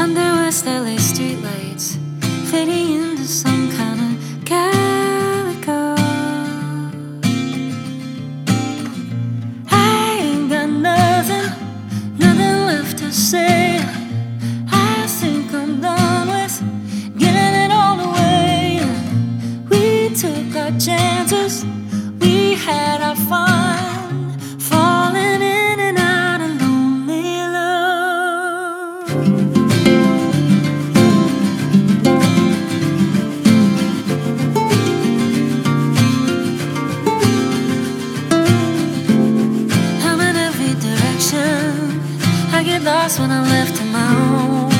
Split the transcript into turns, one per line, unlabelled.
under West LA streetlights, fading into some kind of calico. I ain't got nothing left to say. I think I'm done with giving it all away. We took our chances, we had our fun, falling in and out of lonely love. I'm in every direction, I get lost when I'm left on my own.